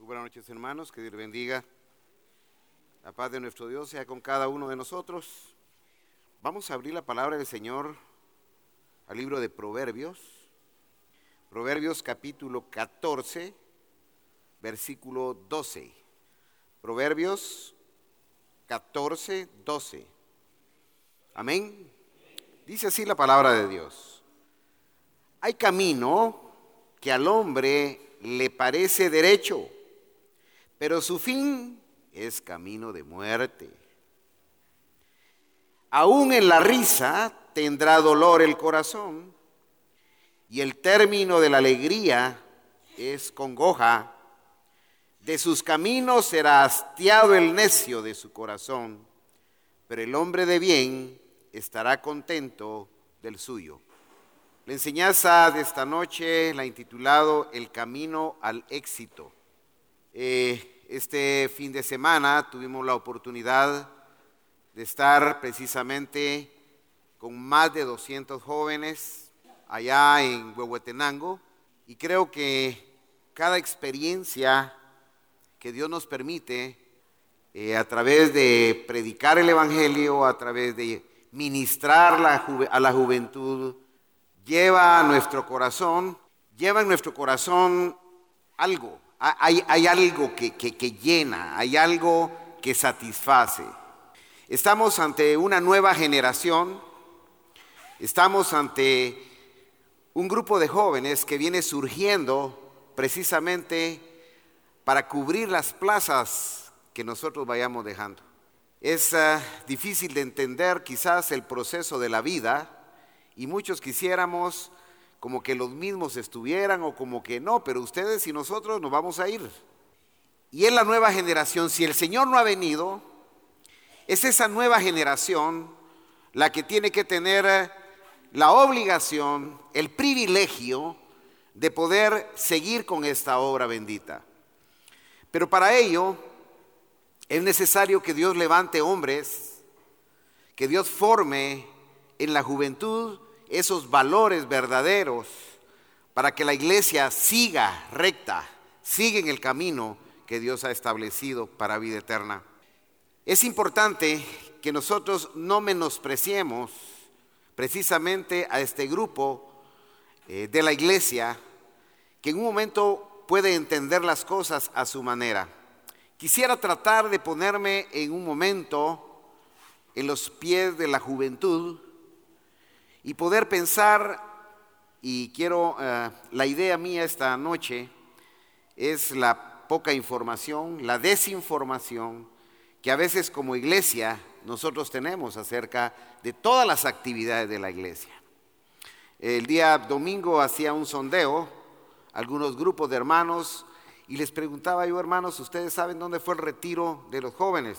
Buenas noches, hermanos, que Dios les bendiga. La paz de nuestro Dios sea con cada uno de nosotros. Vamos a abrir la palabra del Señor al libro de Proverbios. Proverbios capítulo 14, versículo 12. Proverbios 14, 12. Amén. Dice así la palabra de Dios. Hay camino que al hombre le parece derecho, pero su fin es camino de muerte. Aún en la risa tendrá dolor el corazón, y el término de la alegría es congoja. De sus caminos será hastiado el necio de su corazón, pero el hombre de bien estará contento del suyo. La enseñanza de esta noche la he intitulado El camino al éxito. Este fin de semana tuvimos la oportunidad de estar precisamente con más de 200 jóvenes allá en Huehuetenango, y creo que cada experiencia que Dios nos permite a través de predicar el Evangelio, a través de ministrar a la juventud, lleva en nuestro corazón algo. Hay algo que llena, hay algo que satisface. Estamos ante una nueva generación, estamos ante un grupo de jóvenes que viene surgiendo precisamente para cubrir las plazas que nosotros vayamos dejando. Es difícil de entender quizás el proceso de la vida, y muchos quisiéramos como que los mismos estuvieran o como que no, pero ustedes y nosotros nos vamos a ir. Y es la nueva generación. Si el Señor no ha venido, es esa nueva generación la que tiene que tener la obligación, el privilegio de poder seguir con esta obra bendita. Pero para ello es necesario que Dios levante hombres, que Dios forme en la juventud esos valores verdaderos para que la iglesia siga recta, siga en el camino que Dios ha establecido para vida eterna. Es importante que nosotros no menospreciemos precisamente a este grupo de la iglesia, que en un momento puede entender las cosas a su manera. Quisiera tratar de ponerme en un momento en los pies de la juventud y poder pensar, y quiero, la idea mía esta noche es la poca información, la desinformación que a veces como iglesia nosotros tenemos acerca de todas las actividades de la iglesia. El día domingo hacía un sondeo a algunos grupos de hermanos y les preguntaba yo: hermanos, ¿ustedes saben dónde fue el retiro de los jóvenes?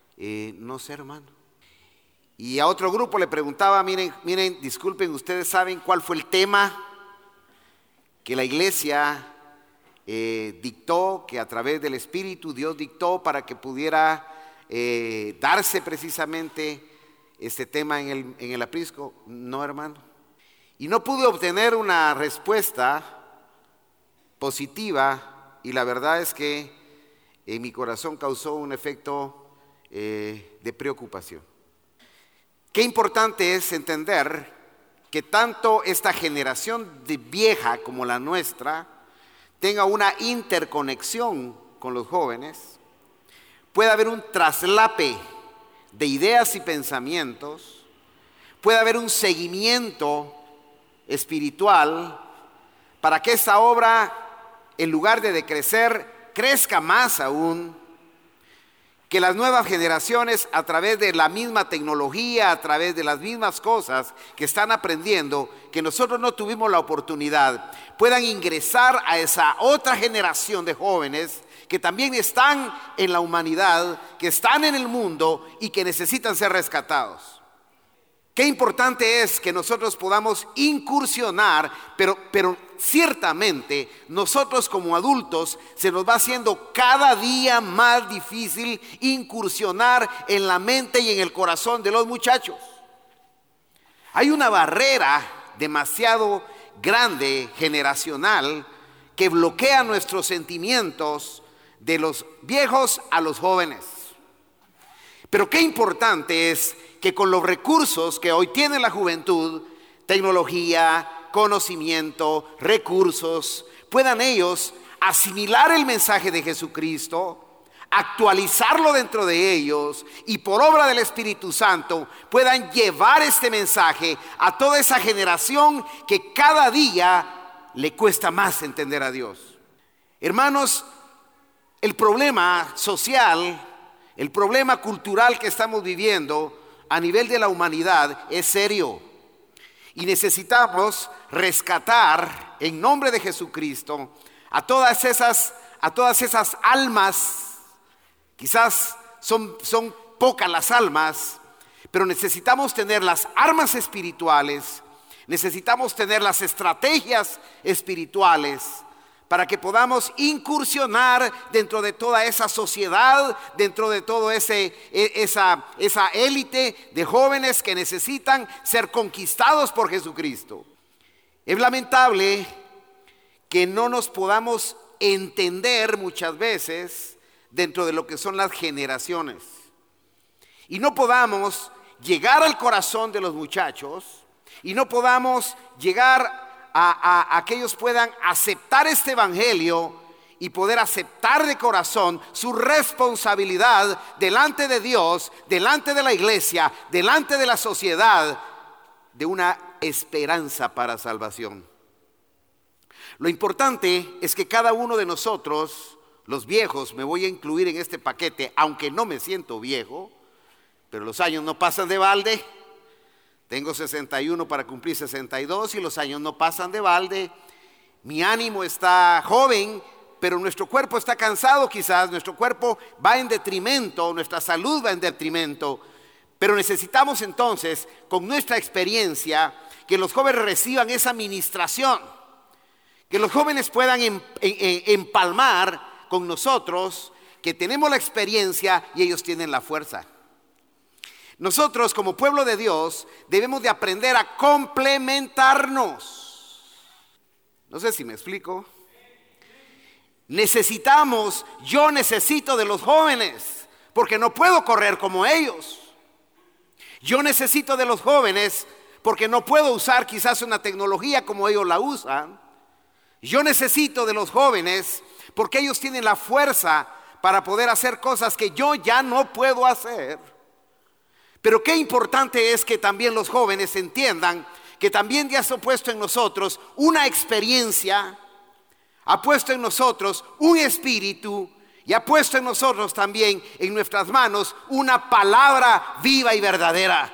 No sé, hermano. Y a otro grupo le preguntaba: miren, disculpen, ¿ustedes saben cuál fue el tema que la iglesia dictó, que a través del Espíritu Dios dictó para que pudiera darse precisamente este tema en el aprisco? No, hermano. Y no pude obtener una respuesta positiva, y la verdad es que en mi corazón causó un efecto de preocupación. Qué importante es entender que tanto esta generación de vieja como la nuestra tenga una interconexión con los jóvenes. Puede haber un traslape de ideas y pensamientos, puede haber un seguimiento espiritual para que esta obra, en lugar de decrecer, crezca más aún. Que las nuevas generaciones, a través de la misma tecnología, a través de las mismas cosas que están aprendiendo, que nosotros no tuvimos la oportunidad, puedan ingresar a esa otra generación de jóvenes que también están en la humanidad, que están en el mundo y que necesitan ser rescatados. Qué importante es que nosotros podamos incursionar, pero ciertamente nosotros como adultos se nos va haciendo cada día más difícil incursionar en la mente y en el corazón de los muchachos. Hay una barrera demasiado grande, generacional, que bloquea nuestros sentimientos de los viejos a los jóvenes. Pero qué importante es que con los recursos que hoy tiene la juventud, tecnología, conocimiento, recursos, puedan ellos asimilar el mensaje de Jesucristo, actualizarlo dentro de ellos y por obra del Espíritu Santo puedan llevar este mensaje a toda esa generación que cada día le cuesta más entender a Dios. Hermanos, el problema social, el problema cultural que estamos viviendo a nivel de la humanidad es serio y necesitamos rescatar en nombre de Jesucristo a todas esas almas. Quizás son pocas las almas, pero necesitamos tener las armas espirituales, necesitamos tener las estrategias espirituales para que podamos incursionar dentro de toda esa sociedad, dentro de toda esa élite de jóvenes que necesitan ser conquistados por Jesucristo. Es lamentable que no nos podamos entender muchas veces dentro de lo que son las generaciones y no podamos llegar al corazón de los muchachos y no podamos llegar a que ellos puedan aceptar este evangelio y poder aceptar de corazón su responsabilidad delante de Dios, delante de la iglesia, delante de la sociedad, de una esperanza para salvación. Lo importante es que cada uno de nosotros, los viejos, me voy a incluir en este paquete, aunque no me siento viejo, pero los años no pasan de balde. Tengo 61 para cumplir 62 y los años no pasan de balde. Mi ánimo está joven, pero nuestro cuerpo está cansado quizás, nuestro cuerpo va en detrimento, nuestra salud va en detrimento. Pero necesitamos entonces, con nuestra experiencia, que los jóvenes reciban esa ministración, que los jóvenes puedan empalmar con nosotros, que tenemos la experiencia y ellos tienen la fuerza. Nosotros como pueblo de Dios debemos de aprender a complementarnos. No sé si me explico. Yo necesito de los jóvenes porque no puedo correr como ellos. Yo necesito de los jóvenes porque no puedo usar quizás una tecnología como ellos la usan. Yo necesito de los jóvenes porque ellos tienen la fuerza para poder hacer cosas que yo ya no puedo hacer. Pero qué importante es que también los jóvenes entiendan que también Dios ha puesto en nosotros una experiencia, ha puesto en nosotros un espíritu y ha puesto en nosotros también en nuestras manos una palabra viva y verdadera.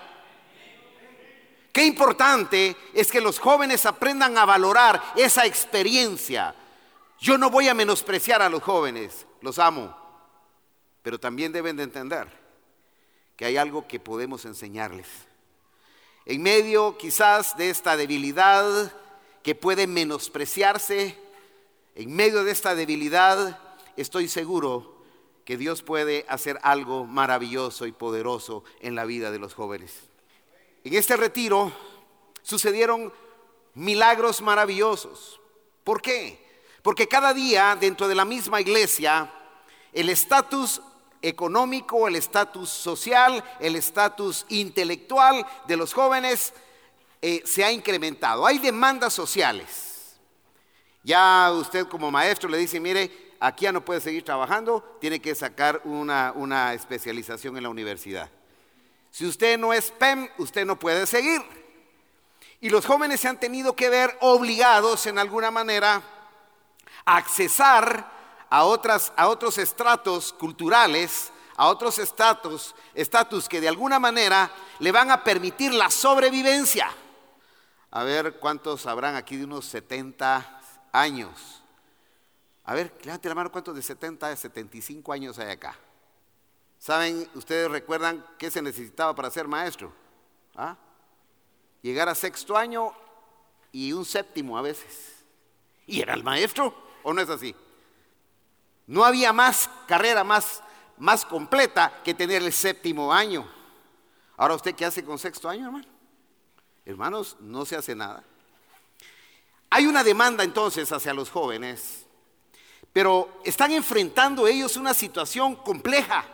Qué importante es que los jóvenes aprendan a valorar esa experiencia. Yo no voy a menospreciar a los jóvenes, los amo, pero también deben de entender que hay algo que podemos enseñarles. En medio quizás de esta debilidad que puede menospreciarse, en medio de esta debilidad estoy seguro que Dios puede hacer algo maravilloso y poderoso en la vida de los jóvenes. En este retiro sucedieron milagros maravillosos. ¿Por qué? Porque cada día dentro de la misma iglesia el estatus económico, el estatus social, el estatus intelectual de los jóvenes se ha incrementado. Hay demandas sociales. Ya usted como maestro le dice, mire, aquí ya no puede seguir trabajando, tiene que sacar una especialización en la universidad. Si usted no es PEM, usted no puede seguir. Y los jóvenes se han tenido que ver obligados en alguna manera a accesar a otros estratos culturales, a otros estatus que de alguna manera le van a permitir la sobrevivencia. A ver, ¿cuántos habrán aquí de unos 70 años? A ver, levante la mano, ¿cuántos de 70 a 75 años hay acá? ¿Saben, ustedes recuerdan qué se necesitaba para ser maestro? ¿Ah? Llegar a sexto año y un séptimo a veces. ¿Y era el maestro o no es así? No había más carrera más completa que tener el séptimo año. Ahora, ¿usted qué hace con sexto año, hermano? Hermanos, no se hace nada. Hay una demanda entonces hacia los jóvenes, Pero están enfrentando ellos una situación compleja.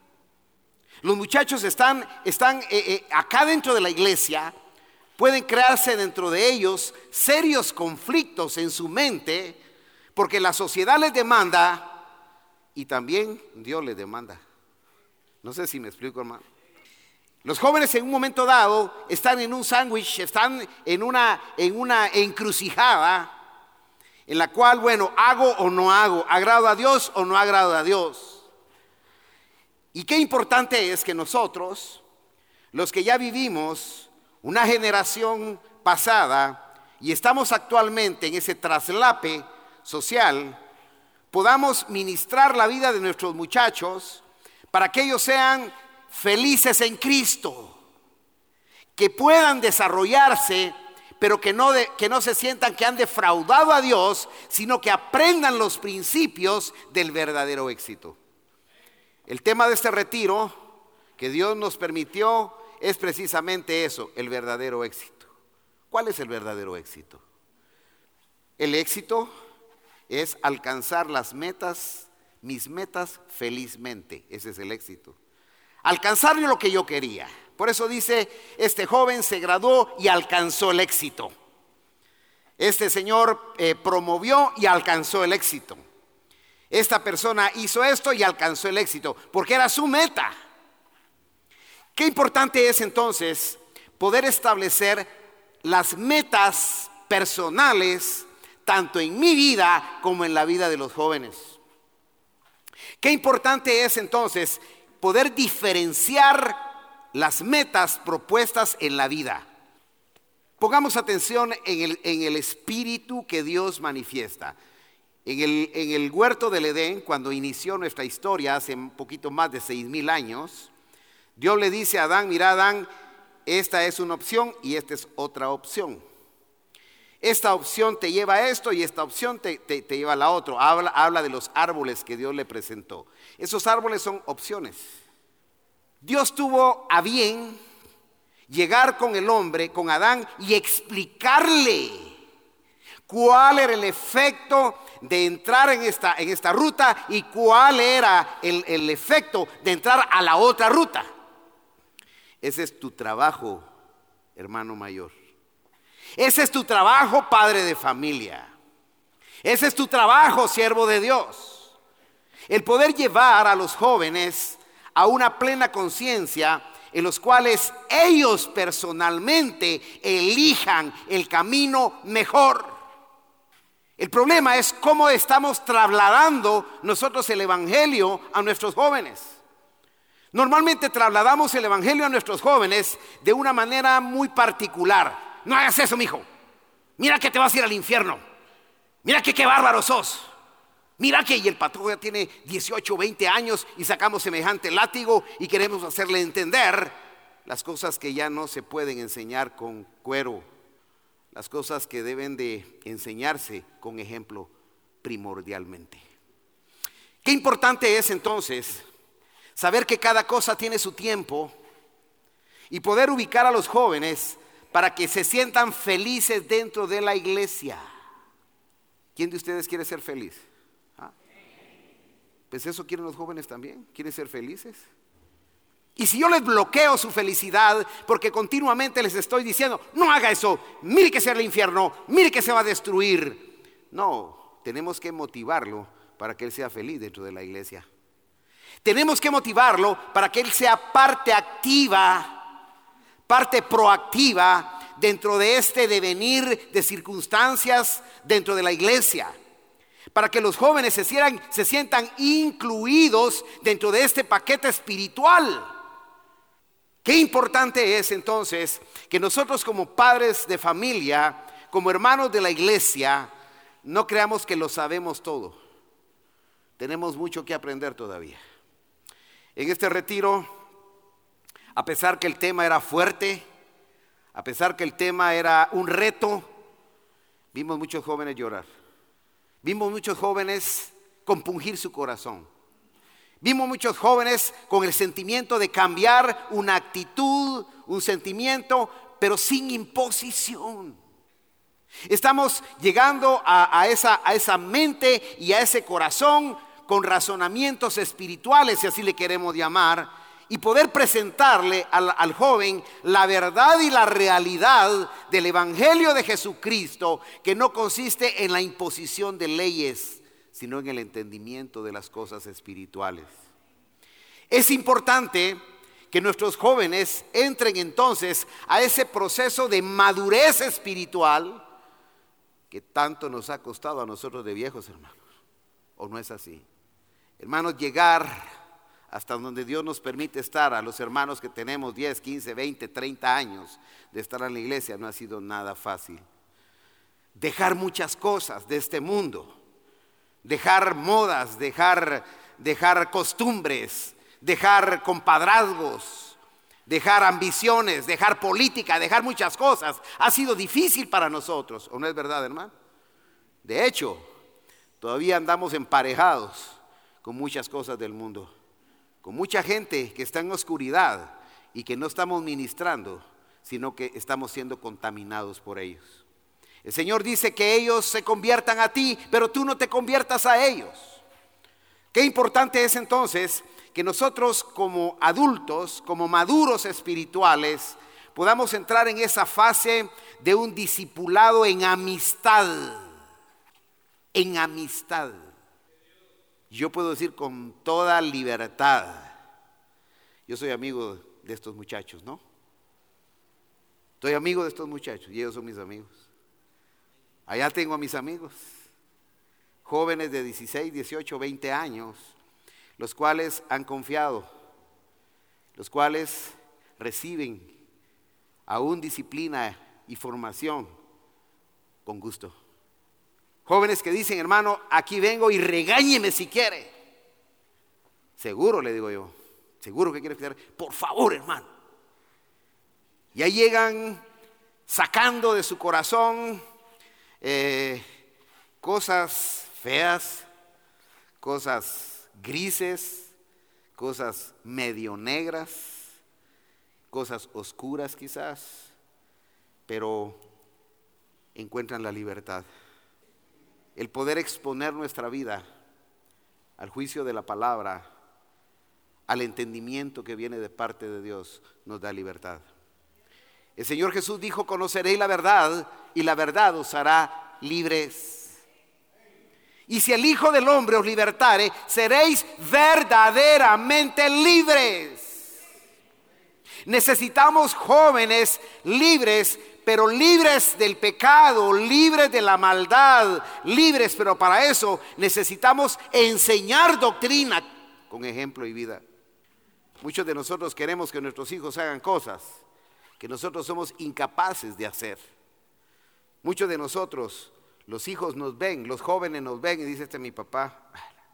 Los muchachos están acá dentro de la iglesia. Pueden crearse dentro de ellos serios conflictos en su mente, porque la sociedad les demanda y también Dios les demanda. No sé si me explico, hermano. Los jóvenes en un momento dado están en un sándwich, están en una encrucijada en la cual, bueno, hago o no hago, agrado a Dios o no agrado a Dios. Y qué importante es que nosotros, los que ya vivimos una generación pasada y estamos actualmente en ese traslape social, podamos ministrar la vida de nuestros muchachos para que ellos sean felices en Cristo, que puedan desarrollarse, pero que no se sientan que han defraudado a Dios, sino que aprendan los principios del verdadero éxito. El tema de este retiro que Dios nos permitió es precisamente eso, el verdadero éxito. ¿Cuál es el verdadero éxito? El éxito es alcanzar las metas, mis metas felizmente. Ese es el éxito. Alcanzar lo que yo quería. Por eso dice, este joven se graduó y alcanzó el éxito. Este señor promovió y alcanzó el éxito. Esta persona hizo esto y alcanzó el éxito, porque era su meta. Qué importante es entonces poder establecer las metas personales, tanto en mi vida como en la vida de los jóvenes. Qué importante es entonces poder diferenciar las metas propuestas en la vida. Pongamos atención en el espíritu que Dios manifiesta. En el huerto del Edén, cuando inició nuestra historia hace un poquito más de 6,000 años, Dios le dice a Adán, mira Adán, esta es una opción y esta es otra opción. Esta opción te lleva a esto y esta opción te lleva a la otra. Habla de los árboles que Dios le presentó. Esos árboles son opciones. Dios tuvo a bien llegar con el hombre, con Adán, y explicarle cuál era el efecto de entrar en esta ruta y cuál era el efecto de entrar a la otra ruta. Ese es tu trabajo, hermano mayor. Ese es tu trabajo, padre de familia. Ese es tu trabajo, siervo de Dios. El poder llevar a los jóvenes a una plena conciencia en los cuales ellos personalmente elijan el camino mejor. El problema es cómo estamos trasladando nosotros el evangelio a nuestros jóvenes. Normalmente trasladamos el evangelio a nuestros jóvenes de una manera muy particular. No hagas eso, mijo. Mira que te vas a ir al infierno. Mira que qué bárbaro sos. Mira que y el patrón ya tiene 18, 20 años y sacamos semejante látigo y queremos hacerle entender las cosas que ya no se pueden enseñar con cuero, las cosas que deben de enseñarse con ejemplo primordialmente. Qué importante es entonces saber que cada cosa tiene su tiempo y poder ubicar a los jóvenes para que se sientan felices dentro de la iglesia. ¿Quién de ustedes quiere ser feliz? Pues eso quieren los jóvenes también, quieren ser felices. Y si yo les bloqueo su felicidad porque continuamente les estoy diciendo, no haga eso, mire que sea el infierno, mire que se va a destruir. No, tenemos que motivarlo para que él sea feliz dentro de la iglesia. Tenemos que motivarlo para que él sea parte activa, parte proactiva dentro de este devenir de circunstancias dentro de la iglesia. Para que los jóvenes se sientan incluidos dentro de este paquete espiritual. Qué importante es entonces que nosotros como padres de familia, como hermanos de la iglesia, no creamos que lo sabemos todo. Tenemos mucho que aprender todavía. En este retiro, a pesar que el tema era fuerte, a pesar que el tema era un reto, vimos muchos jóvenes llorar. Vimos muchos jóvenes compungir su corazón. Vimos muchos jóvenes con el sentimiento de cambiar una actitud, un sentimiento, pero sin imposición. Estamos llegando a esa mente y a ese corazón con razonamientos espirituales, si así le queremos llamar, y poder presentarle al joven la verdad y la realidad del Evangelio de Jesucristo, que no consiste en la imposición de leyes, sino en el entendimiento de las cosas espirituales. Es importante que nuestros jóvenes entren entonces a ese proceso de madurez espiritual que tanto nos ha costado a nosotros de viejos, hermanos. ¿O no es así? Hermanos, llegar hasta donde Dios nos permite estar, a los hermanos que tenemos 10, 15, 20, 30 años de estar en la iglesia, no ha sido nada fácil. Dejar muchas cosas de este mundo, dejar modas, dejar costumbres, dejar compadrazgos, dejar ambiciones, dejar política, dejar muchas cosas. Ha sido difícil para nosotros, ¿o no es verdad, hermano? De hecho, todavía andamos emparejados con muchas cosas del mundo, con mucha gente que está en oscuridad y que no estamos ministrando, sino que estamos siendo contaminados por ellos. El Señor dice que ellos se conviertan a ti, pero tú no te conviertas a ellos. Qué importante es entonces que nosotros como adultos, como maduros espirituales, podamos entrar en esa fase de un discipulado en amistad. En amistad. Yo puedo decir con toda libertad, yo soy amigo de estos muchachos, ¿no? Soy amigo de estos muchachos y ellos son mis amigos. Allá tengo a mis amigos, jóvenes de 16, 18, 20 años, los cuales han confiado, los cuales reciben aún disciplina y formación con gusto. Jóvenes que dicen, hermano, aquí vengo y regáñeme si quiere. Seguro, le digo yo, seguro que quiere escuchar, por favor, hermano. Y ahí llegan sacando de su corazón cosas feas, cosas grises, cosas medio negras, cosas oscuras quizás, pero encuentran la libertad. El poder exponer nuestra vida al juicio de la palabra, al entendimiento que viene de parte de Dios, nos da libertad. El Señor Jesús dijo, conoceréis la verdad y la verdad os hará libres. Y si el Hijo del Hombre os libertare, seréis verdaderamente libres. Necesitamos jóvenes libres, pero libres del pecado, libres de la maldad, libres, pero para eso necesitamos enseñar doctrina con ejemplo y vida. Muchos de nosotros queremos que nuestros hijos hagan cosas que nosotros somos incapaces de hacer. Muchos de nosotros, los hijos nos ven, los jóvenes nos ven y dicen, este es mi papá.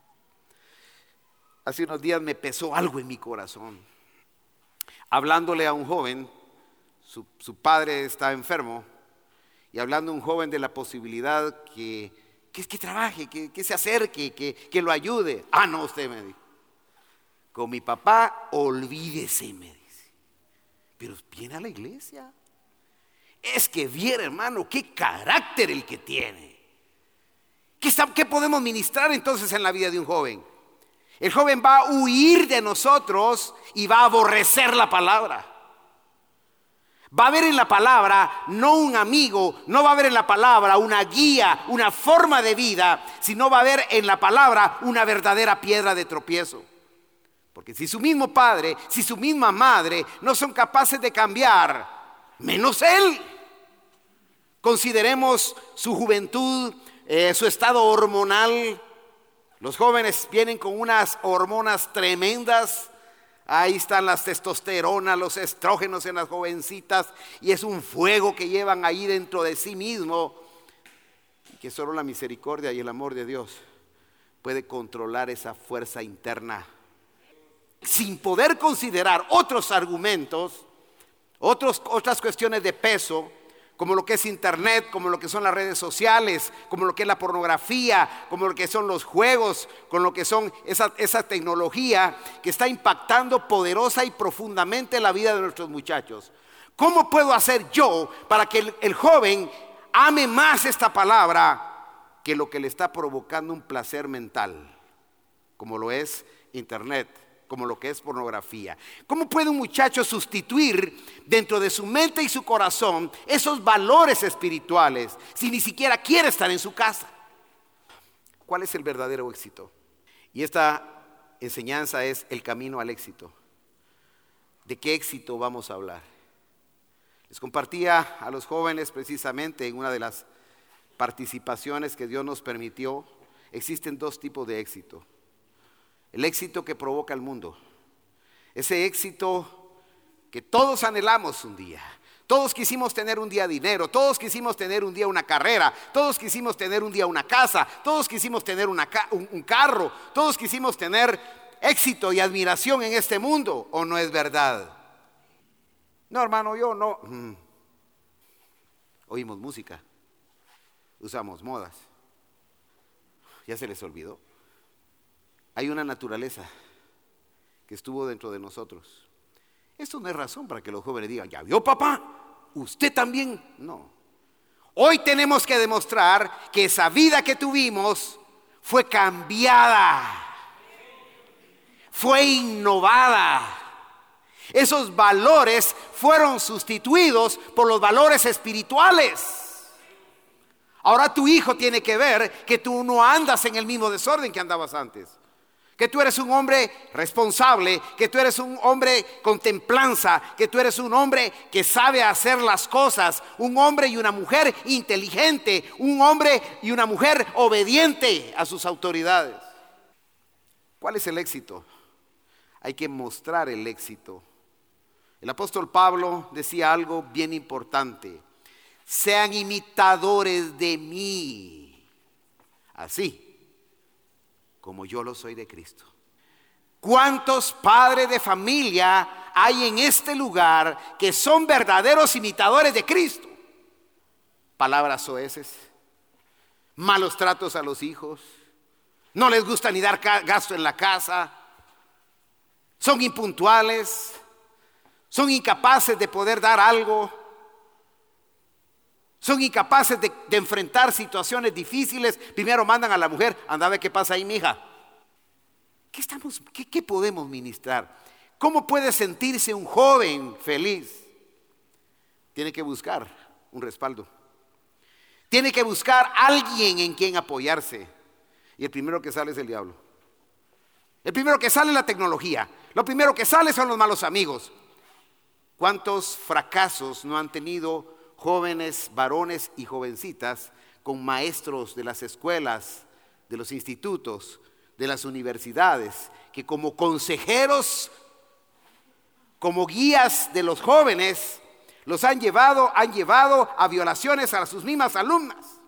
Hace unos días me pesó algo en mi corazón. Hablándole a un joven, su padre está enfermo, y hablando a un joven de la posibilidad que trabaje, que se acerque, que lo ayude. Ah, no, usted me dijo, con mi papá olvídese, me dice. Pero viene a la iglesia. Es que viera, hermano, qué carácter el que tiene. ¿Qué podemos ministrar entonces en la vida de un joven? El joven va a huir de nosotros y va a aborrecer la palabra. Va a ver en la palabra no un amigo, no va a ver en la palabra una guía, una forma de vida, sino va a ver en la palabra una verdadera piedra de tropiezo. Porque si su mismo padre, si su misma madre no son capaces de cambiar, menos él. Consideremos su juventud, su estado hormonal. Los jóvenes vienen con unas hormonas tremendas. Ahí están las testosteronas, los estrógenos en las jovencitas, y es un fuego que llevan ahí dentro de sí mismo, y que solo la misericordia y el amor de Dios puede controlar esa fuerza interna, sin poder considerar otros argumentos, otras cuestiones de peso, como lo que es internet, como lo que son las redes sociales, como lo que es la pornografía, como lo que son los juegos, con lo que son esa tecnología que está impactando poderosa y profundamente la vida de nuestros muchachos. ¿Cómo puedo hacer yo para que el joven ame más esta palabra que lo que le está provocando un placer mental, como lo es internet, como lo que es pornografía. ¿Cómo puede un muchacho sustituir dentro de su mente y su corazón esos valores espirituales si ni siquiera quiere estar en su casa? ¿Cuál es el verdadero éxito? Y esta enseñanza es el camino al éxito. ¿De qué éxito vamos a hablar? Les compartía a los jóvenes precisamente en una de las participaciones que Dios nos permitió. Existen dos tipos de éxito. El éxito que provoca el mundo. Ese éxito que todos anhelamos un día. Todos quisimos tener un día dinero, todos quisimos tener un día una carrera, todos quisimos tener un día una casa, todos quisimos tener un carro, todos quisimos tener éxito y admiración en este mundo, ¿o no es verdad? No, hermano, yo no. Oímos música, usamos modas. ¿Ya se les olvidó? Hay una naturaleza que estuvo dentro de nosotros. Esto no es razón para que los jóvenes digan, ¿ya vio, papá? ¿Usted también? No. Hoy tenemos que demostrar que esa vida que tuvimos fue cambiada, fue innovada. Esos valores fueron sustituidos por los valores espirituales. Ahora tu hijo tiene que ver que tú no andas en el mismo desorden que andabas antes. Que tú eres un hombre responsable, que tú eres un hombre con templanza, que tú eres un hombre que sabe hacer las cosas, un hombre y una mujer inteligente, un hombre y una mujer obediente a sus autoridades. ¿Cuál es el éxito? Hay que mostrar el éxito. El apóstol Pablo decía algo bien importante: sean imitadores de mí, así como yo lo soy de Cristo. ¿Cuántos padres de familia hay en este lugar que son verdaderos imitadores de Cristo? Palabras soeces, malos tratos a los hijos, no les gusta ni dar gasto en la casa, son impuntuales, son incapaces de poder dar algo, son incapaces de enfrentar situaciones difíciles. Primero mandan a la mujer, anda a ver qué pasa ahí, mija. ¿Qué podemos ministrar? ¿Cómo puede sentirse un joven feliz? Tiene que buscar un respaldo. Tiene que buscar alguien en quien apoyarse. Y el primero que sale es el diablo. El primero que sale es la tecnología. Lo primero que sale son los malos amigos. ¿Cuántos fracasos no han tenido jóvenes, varones y jovencitas con maestros de las escuelas, de los institutos, de las universidades, que como consejeros, como guías de los jóvenes, los han llevado a violaciones a sus mismas alumnas?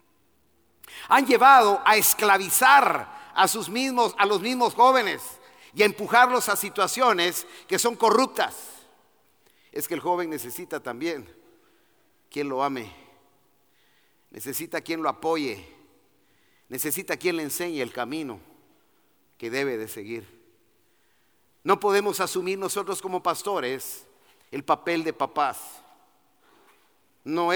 Han llevado a esclavizar a los mismos jóvenes y a empujarlos a situaciones que son corruptas. Es que el joven necesita también quien lo ame, necesita quien lo apoye, necesita quien le enseñe el camino que debe de seguir. No podemos asumir nosotros como pastores el papel de papás. No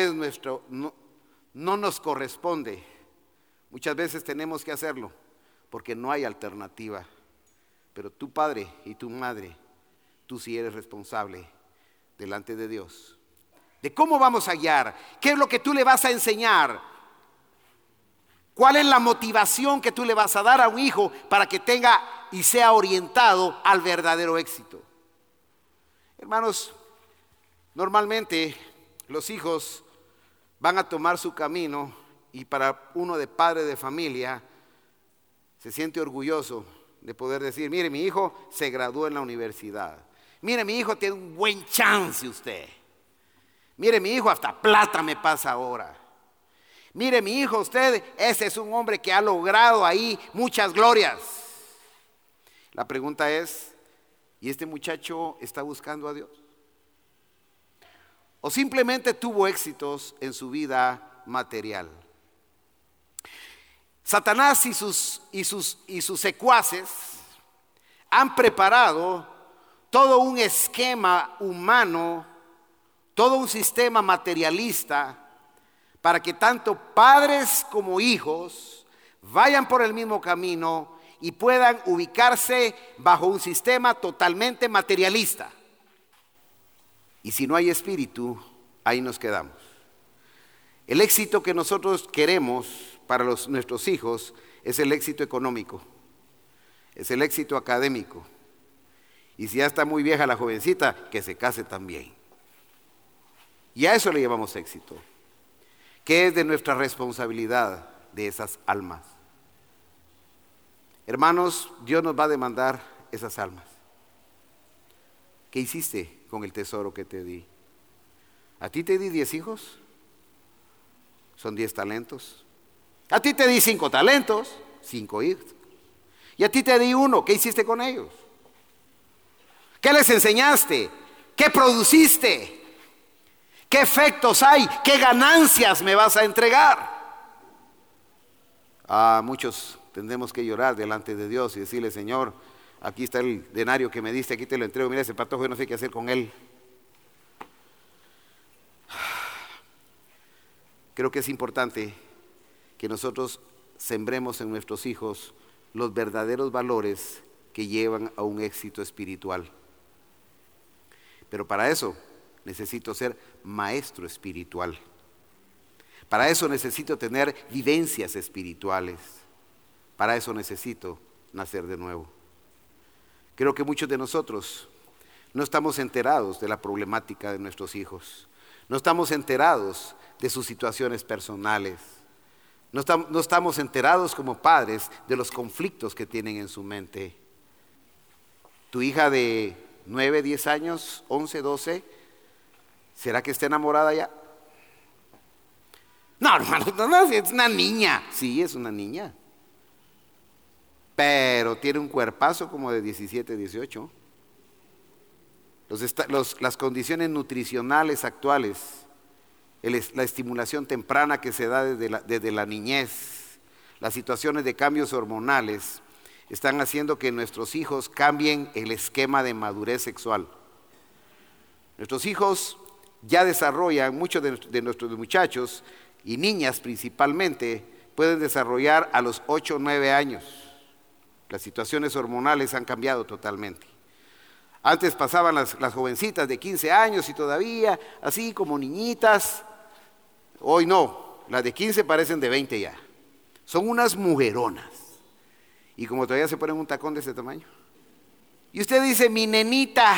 nos corresponde. Muchas veces tenemos que hacerlo porque no hay alternativa. Pero tu padre y tu madre, tú sí eres responsable delante de Dios. De cómo vamos a guiar, qué es lo que tú le vas a enseñar, cuál es la motivación que tú le vas a dar a un hijo para que tenga y sea orientado al verdadero éxito. Hermanos, normalmente los hijos van a tomar su camino y para uno de padre de familia se siente orgulloso de poder decir, mire, mi hijo se graduó en la universidad, mire, mi hijo tiene un buen chance usted. Mire, mi hijo hasta plata me pasa ahora. Mire, mi hijo, ese es un hombre que ha logrado ahí muchas glorias. La pregunta es, ¿y este muchacho está buscando a Dios? ¿O simplemente tuvo éxitos en su vida material? Satanás y sus secuaces han preparado todo un esquema humano, todo un sistema materialista para que tanto padres como hijos vayan por el mismo camino y puedan ubicarse bajo un sistema totalmente materialista. Y si no hay espíritu, ahí nos quedamos. El éxito que nosotros queremos para nuestros hijos es el éxito económico, es el éxito académico. Y si ya está muy vieja la jovencita, que se case también. Y a eso le llamamos éxito. ¿Qué es de nuestra responsabilidad de esas almas? Hermanos, Dios nos va a demandar esas almas. ¿Qué hiciste con el tesoro que te di? ¿A ti te di 10 hijos? Son 10 talentos. A ti te di 5 talentos, 5 hijos. Y a ti te di 1, ¿qué hiciste con ellos? ¿Qué les enseñaste? ¿Qué produciste? ¿Qué efectos hay? ¿Qué ganancias me vas a entregar? Muchos tendremos que llorar delante de Dios y decirle: Señor, aquí está el denario que me diste, aquí te lo entrego, mira ese patojo, yo no sé qué hacer con él. Creo que es importante que nosotros sembremos en nuestros hijos los verdaderos valores que llevan a un éxito espiritual. Pero para eso necesito ser maestro espiritual. Para eso necesito tener vivencias espirituales. Para eso necesito nacer de nuevo. Creo que muchos de nosotros no estamos enterados de la problemática de nuestros hijos. No estamos enterados de sus situaciones personales. No estamos enterados como padres de los conflictos que tienen en su mente. Tu hija de 9, 10 años, 11, 12, ¿será que está enamorada ya? No, hermano, no, es una niña. Sí, es una niña. Pero tiene un cuerpazo como de 17, 18. Las condiciones nutricionales actuales, la estimulación temprana que se da desde la niñez, las situaciones de cambios hormonales, están haciendo que nuestros hijos cambien el esquema de madurez sexual. Nuestros hijos ya desarrollan, muchos de nuestros muchachos y niñas principalmente, pueden desarrollar a los 8 o 9 años. Las situaciones hormonales han cambiado totalmente. Antes pasaban las jovencitas de 15 años y todavía así como niñitas. Hoy no, las de 15 parecen de 20 ya. Son unas mujeronas. Y como todavía se ponen un tacón de ese tamaño. Y usted dice: mi nenita.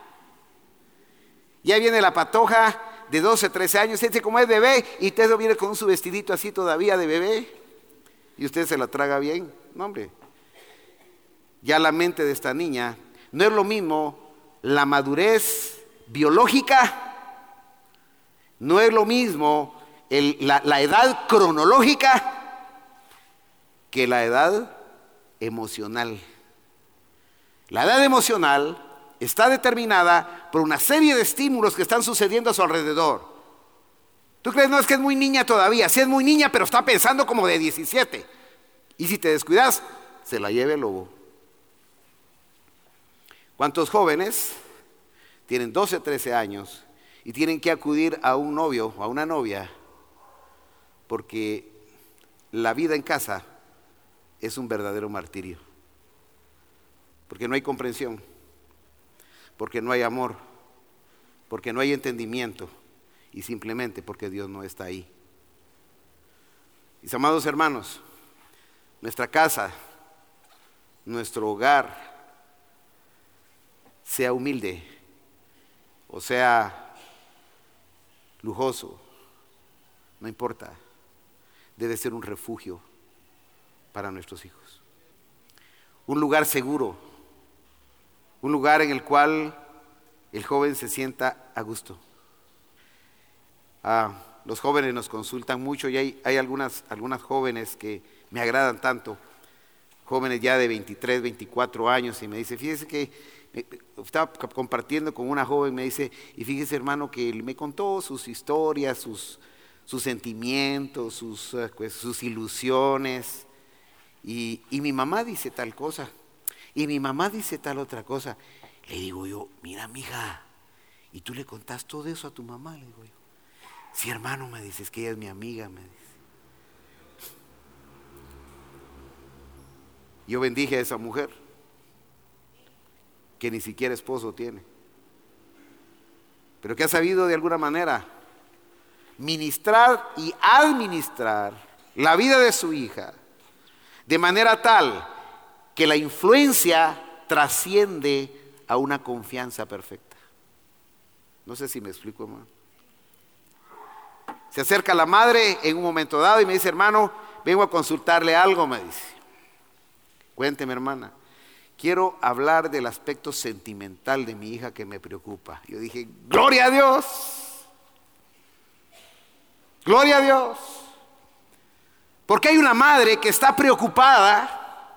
Ya viene la patoja de 12, 13 años. Usted dice: como es bebé. Y usted viene con su vestidito así todavía de bebé. Y usted se la traga bien. No, hombre. Ya la mente de esta niña no es lo mismo la madurez biológica. No es lo mismo la edad cronológica que la edad emocional. La edad emocional está determinada por una serie de estímulos que están sucediendo a su alrededor. ¿Tú crees? No, es que es muy niña todavía. Sí es muy niña, pero está pensando como de 17. Y si te descuidas, se la lleve el lobo. ¿Cuántos jóvenes tienen 12, 13 años y tienen que acudir a un novio o a una novia porque la vida en casa es un verdadero martirio? Porque no hay comprensión, porque no hay amor, porque no hay entendimiento y simplemente porque Dios no está ahí. Mis amados hermanos, nuestra casa, nuestro hogar, sea humilde o sea lujoso, no importa, debe ser un refugio para nuestros hijos. Un lugar seguro, un lugar en el cual el joven se sienta a gusto. Los jóvenes nos consultan mucho y hay algunas jóvenes que me agradan tanto, jóvenes ya de 23, 24 años, y me dice: fíjese que estaba compartiendo con una joven, me dice: y fíjese, hermano, que él me contó sus historias, sus sentimientos, sus ilusiones, y mi mamá dice tal cosa, y mi mamá dice tal otra cosa. Le digo yo: mira, mija, ¿y tú le contás todo eso a tu mamá? Le digo yo. Sí, hermano, me dice, es que ella es mi amiga, me dice. Yo bendije a esa mujer que ni siquiera esposo tiene, pero que ha sabido de alguna manera ministrar y administrar la vida de su hija de manera tal que la influencia trasciende a una confianza perfecta. No sé si me explico, hermano. Se acerca la madre en un momento dado y me dice, hermano, vengo a consultarle algo, me dice. Cuénteme, hermana. Quiero hablar del aspecto sentimental de mi hija que me preocupa. Yo dije, gloria a Dios. Gloria a Dios. Porque hay una madre que está preocupada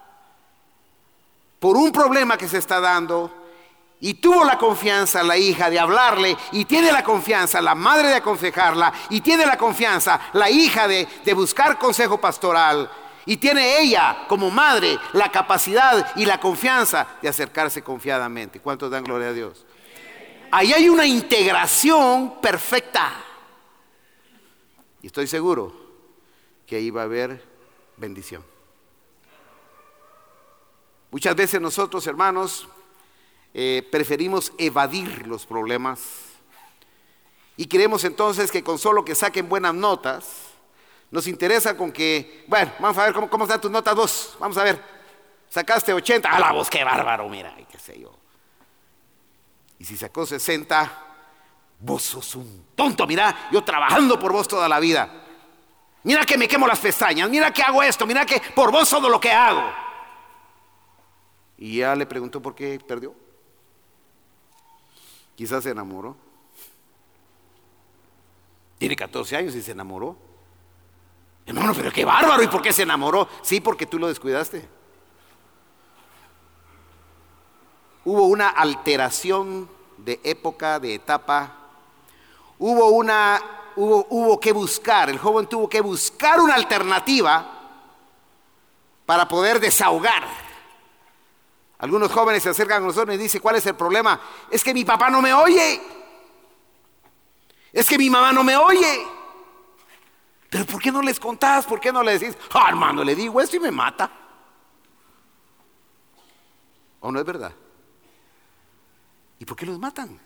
por un problema que se está dando y tuvo la confianza la hija de hablarle y tiene la confianza la madre de aconsejarla y tiene la confianza la hija de buscar consejo pastoral y tiene ella como madre la capacidad y la confianza de acercarse confiadamente. ¿Cuántos dan gloria a Dios? Ahí hay una integración perfecta y estoy seguro que ahí va a haber bendición. Muchas veces nosotros, hermanos, preferimos evadir los problemas y creemos entonces que con solo que saquen buenas notas, nos interesa con que, bueno, vamos a ver cómo están tus notas vos, vamos a ver, sacaste 80, ¡a la voz, qué bárbaro, mira, qué sé yo! Y si sacó 60, vos sos un tonto, mira, yo trabajando por vos toda la vida, mira que me quemo las pestañas, mira que hago esto, mira que por vos todo lo que hago. Y ya le preguntó por qué perdió. Quizás se enamoró. Tiene 14 años y se enamoró. Hermano, pero qué bárbaro, ¿y por qué se enamoró? Sí, porque tú lo descuidaste. Hubo una alteración de época, de etapa. Hubo que buscar, el joven tuvo que buscar una alternativa para poder desahogar. Algunos jóvenes se acercan a nosotros y dicen, ¿cuál es el problema? Es que mi papá no me oye. Es que mi mamá no me oye. Pero ¿por qué no les contás? ¿Por qué no le decís, hermano, le digo esto y me mata? ¿O no es verdad? ¿Y por qué los matan?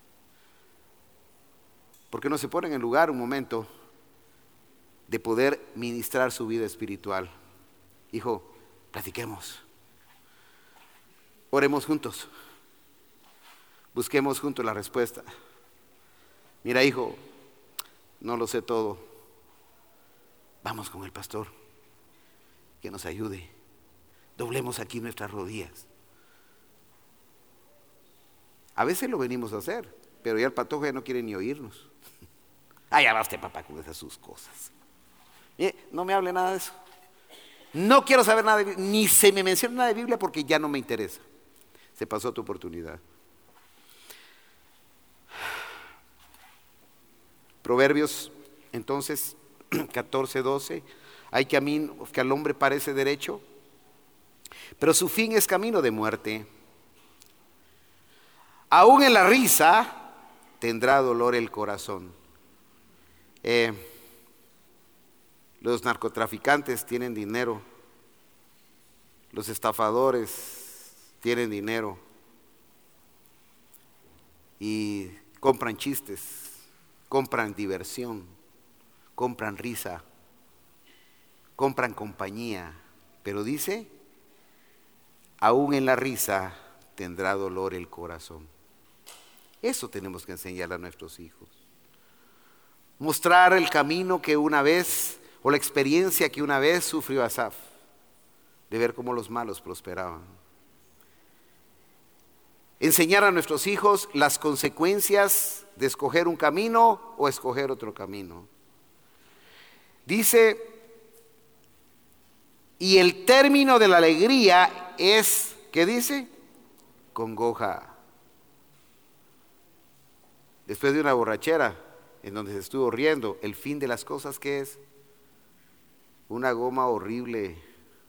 ¿Por qué no se ponen en lugar un momento de poder ministrar su vida espiritual? Hijo, platiquemos. Oremos juntos. Busquemos juntos la respuesta. Mira, hijo, no lo sé todo. Vamos con el pastor, que nos ayude. Doblemos aquí nuestras rodillas. A veces lo venimos a hacer, pero ya el patojo ya no quiere ni oírnos. Ya va usted, papá, con esas sus cosas. No me hable nada de eso. No quiero saber nada de Biblia, ni se me menciona nada de Biblia porque ya no me interesa. Se pasó tu oportunidad. Proverbios, entonces, 14:12. Hay camino que al hombre parece derecho, pero su fin es camino de muerte. Aún en la risa tendrá dolor el corazón. Los narcotraficantes tienen dinero. Los estafadores tienen dinero y compran chistes, compran diversión, compran risa, compran compañía, pero dice, aún en la risa tendrá dolor el corazón. Eso tenemos que enseñar a nuestros hijos. Mostrar el camino que una vez, o la experiencia que una vez sufrió Asaf, de ver cómo los malos prosperaban. Enseñar a nuestros hijos las consecuencias de escoger un camino o escoger otro camino. Dice, y el término de la alegría es, ¿qué dice? Congoja. Después de una borrachera en donde se estuvo riendo, el fin de las cosas, ¿qué es? Una goma horrible,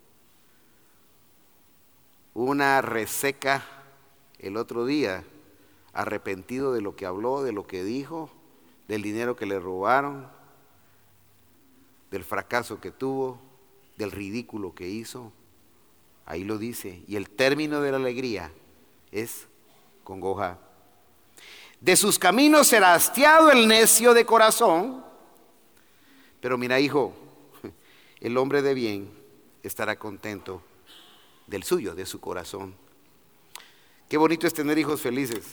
una reseca el otro día, arrepentido de lo que habló, de lo que dijo, del dinero que le robaron, del fracaso que tuvo, del ridículo que hizo. Ahí lo dice. Y el término de la alegría es congoja. De sus caminos será hastiado el necio de corazón. Pero mira, hijo, el hombre de bien estará contento del suyo, de su corazón. Qué bonito es tener hijos felices.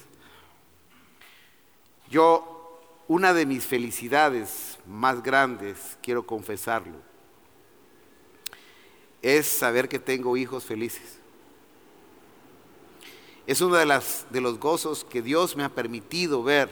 Una de mis felicidades más grandes, quiero confesarlo, es saber que tengo hijos felices. Es uno de los gozos que Dios me ha permitido ver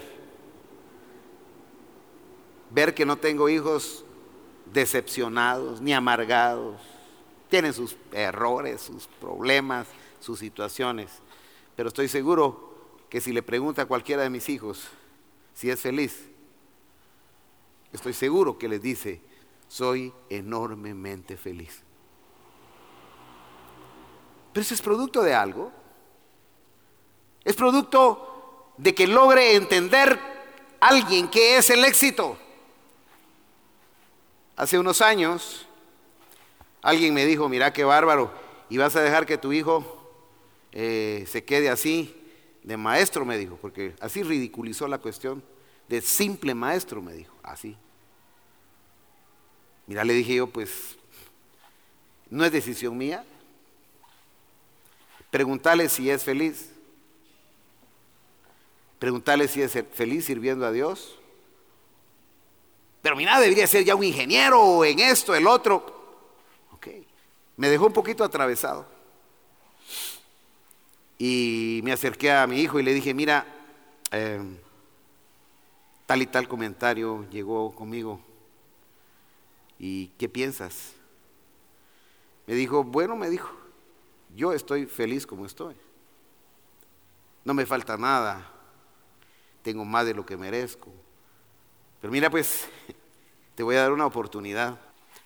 que no tengo hijos decepcionados ni amargados. Tienen sus errores, sus problemas, sus situaciones, pero estoy seguro que si le pregunta a cualquiera de mis hijos si es feliz, estoy seguro que les dice: soy enormemente feliz. Pero eso es producto de algo. Es producto de que logre entender alguien qué es el éxito. Hace unos años alguien me dijo: mira qué bárbaro, ¿y vas a dejar que tu hijo se quede así de maestro? Me dijo, porque así ridiculizó la cuestión de simple maestro, me dijo, así. Mira, le dije yo, pues no es decisión mía. Pregúntale si es feliz. Preguntarle si es feliz sirviendo a Dios. Pero mira, debería ser ya un ingeniero en esto, el otro. Ok. Me dejó un poquito atravesado. Y me acerqué a mi hijo y le dije: mira, tal y tal comentario llegó conmigo. ¿Y qué piensas? Me dijo: bueno, me dijo, yo estoy feliz como estoy. No me falta nada. Tengo más de lo que merezco. Pero mira, pues, te voy a dar una oportunidad.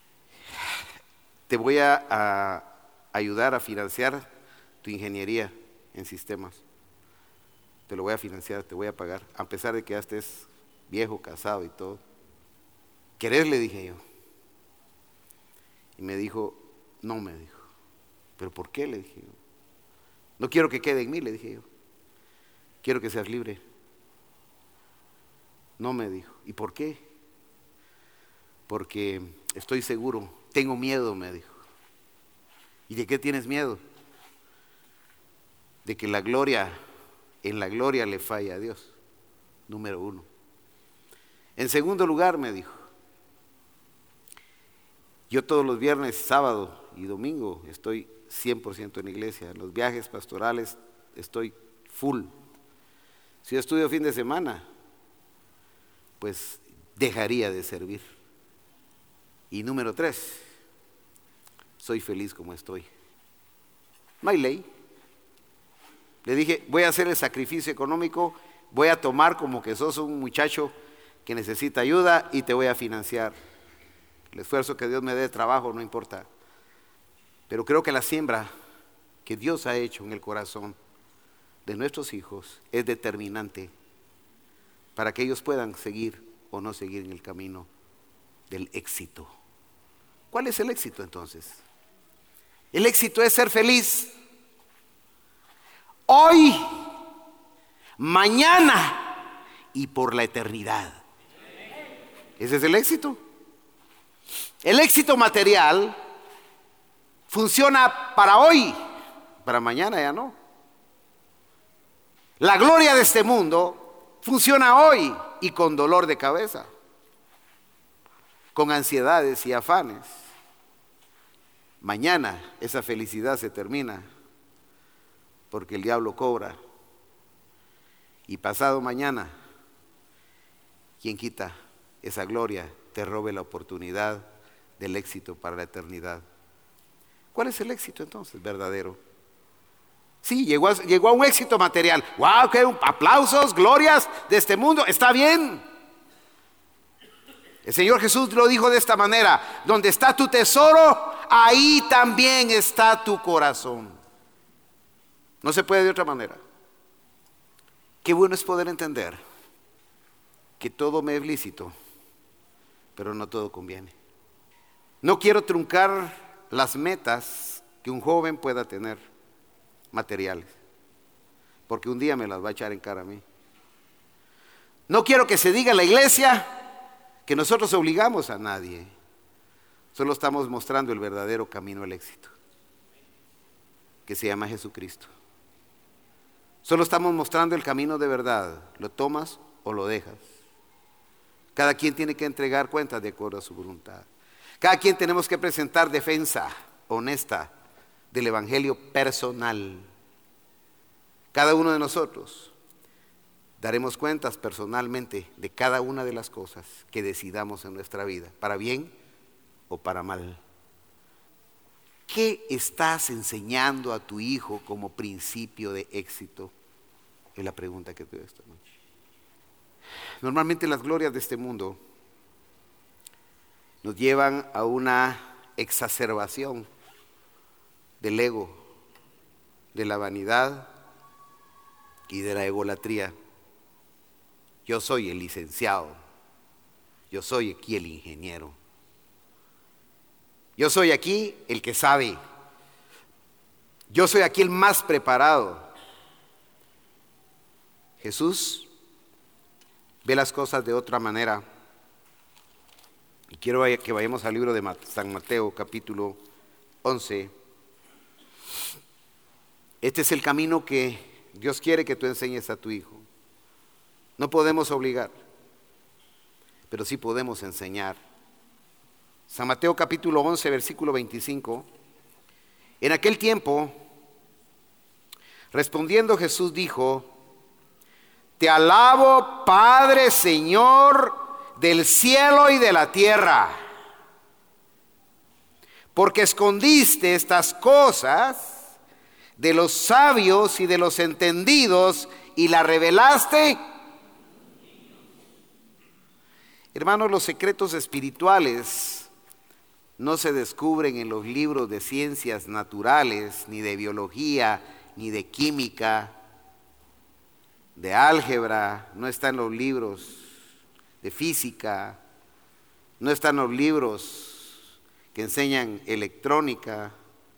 Te voy a ayudar a financiar tu ingeniería en sistemas. Te lo voy a financiar, te voy a pagar, a pesar de que ya estés viejo, casado y todo. ¿Querés?, le dije yo. Y me dijo: no, me dijo. ¿Pero por qué?, le dije yo. No quiero que quede en mí, le dije yo. Quiero que seas libre. No, me dijo. ¿Y por qué? Porque estoy seguro, tengo miedo, me dijo. ¿Y de qué tienes miedo? De que en la gloria le falla a Dios, número uno. En segundo lugar, me dijo, yo todos los viernes, sábado y domingo estoy 100% en la iglesia. En los viajes pastorales estoy full. Si yo estudio fin de semana, pues dejaría de servir. Y número 3, soy feliz como estoy. No hay ley. Le dije: voy a hacer el sacrificio económico, voy a tomar como que sos un muchacho que necesita ayuda y te voy a financiar. El esfuerzo que Dios me dé de trabajo no importa. Pero creo que la siembra que Dios ha hecho en el corazón de nuestros hijos es determinante para que ellos puedan seguir o no seguir en el camino del éxito. ¿Cuál es el éxito entonces? El éxito es ser feliz hoy, mañana y por la eternidad. Ese es el éxito. El éxito material funciona para hoy, para mañana ya no. La gloria de este mundo funciona hoy y con dolor de cabeza, con ansiedades y afanes. Mañana esa felicidad se termina porque el diablo cobra. Y pasado mañana, ¿quién quita esa gloria? Te robe la oportunidad del éxito para la eternidad. ¿Cuál es el éxito entonces verdadero? Sí, llegó a un éxito material. ¡Wow! ¡Qué aplausos, glorias de este mundo! Está bien. El Señor Jesús lo dijo de esta manera: donde está tu tesoro, ahí también está tu corazón. No se puede de otra manera. Qué bueno es poder entender que todo me es lícito, pero no todo conviene. No quiero truncar las metas que un joven pueda tener materiales, porque un día me las va a echar en cara a mí. No quiero que se diga en la iglesia que nosotros obligamos a nadie. Solo estamos mostrando el verdadero camino al éxito, que se llama Jesucristo. Solo estamos mostrando el camino de verdad. Lo tomas o lo dejas. Cada quien tiene que entregar cuentas de acuerdo a su voluntad. Cada quien tenemos que presentar defensa honesta del evangelio personal. Cada uno de nosotros daremos cuentas personalmente de cada una de las cosas que decidamos en nuestra vida, para bien o para mal. ¿Qué estás enseñando a tu hijo como principio de éxito? Es la pregunta que te doy esta noche. Normalmente las glorias de este mundo nos llevan a una exacerbación del ego, de la vanidad y de la egolatría. Yo soy el licenciado, yo soy aquí el ingeniero, yo soy aquí el que sabe, yo soy aquí el más preparado. Jesús ve las cosas de otra manera. Y quiero que vayamos al libro de San Mateo, capítulo 11. Este es el camino que Dios quiere que tú enseñes a tu hijo. No podemos obligar, pero sí podemos enseñar. San Mateo capítulo 11, versículo 25. En aquel tiempo, respondiendo Jesús dijo: Te alabo, Padre, Señor del cielo y de la tierra, porque escondiste estas cosas de los sabios y de los entendidos y las revelaste. Hermanos, los secretos espirituales no se descubren en los libros de ciencias naturales, ni de biología, ni de química, de álgebra, no está en los libros de física, no está en los libros que enseñan electrónica,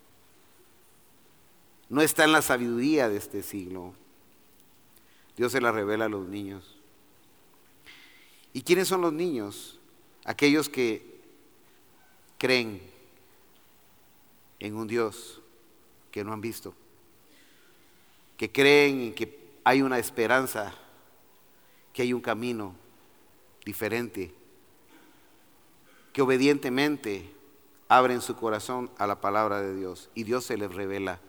no está en la sabiduría de este siglo. Dios se la revela a los niños. ¿Y quiénes son los niños? Aquellos que creen en un Dios que no han visto, que creen en que hay una esperanza, que hay un camino diferente, que obedientemente abren su corazón a la palabra de Dios y Dios se les revela.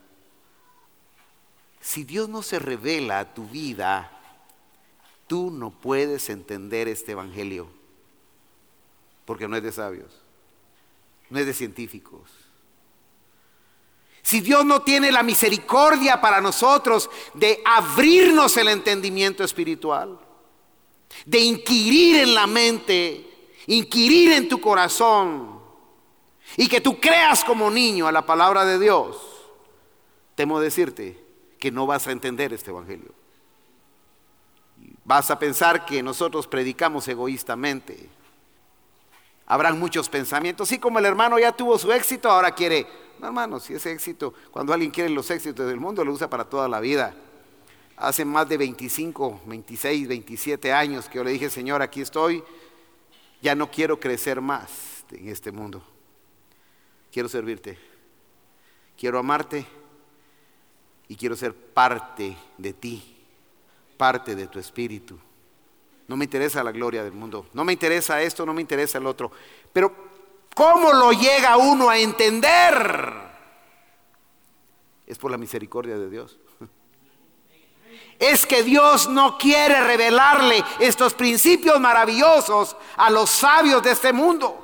Si Dios no se revela a tu vida, tú no puedes entender este evangelio, porque no es de sabios, no es de científicos. Si Dios no tiene la misericordia para nosotros de abrirnos el entendimiento espiritual, de inquirir en la mente, inquirir en tu corazón, y que tú creas como niño a la palabra de Dios, temo decirte que no vas a entender este evangelio. Vas a pensar que nosotros predicamos egoístamente. Habrán muchos pensamientos, sí, como el hermano ya tuvo su éxito, ahora quiere. No, hermano, si ese éxito, cuando alguien quiere los éxitos del mundo, lo usa para toda la vida. Hace más de 25, 26, 27 años que yo le dije: Señor, aquí estoy, ya no quiero crecer más en este mundo. Quiero servirte, quiero amarte y quiero ser parte de ti, parte de tu espíritu. No me interesa la gloria del mundo, no me interesa esto, no me interesa el otro. Pero ¿cómo lo llega uno a entender? Es por la misericordia de Dios. Es que Dios no quiere revelarle estos principios maravillosos a los sabios de este mundo.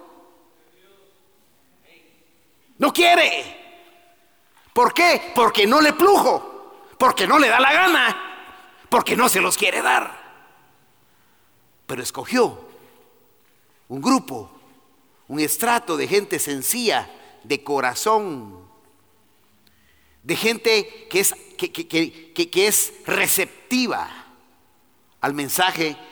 No quiere. ¿Por qué? Porque no le plujo, porque no le da la gana, porque no se los quiere dar. Pero escogió un grupo, un estrato de gente sencilla, de corazón, de gente que es receptiva al mensaje